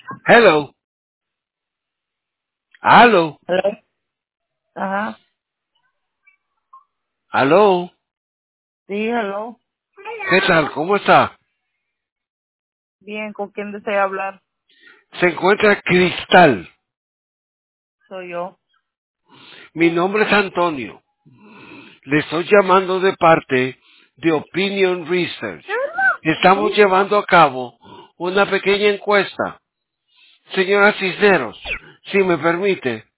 Hello. Aló. Hello. Ajá. Aló. Sí, hello. ¿Qué tal? ¿Cómo está? Bien, ¿con quién desea hablar? Se encuentra Cristal. Soy yo. Mi nombre es Antonio. Le estoy llamando de parte de Opinion Research. Estamos llevando a cabo una pequeña encuesta. Señora Cisneros, si me permite,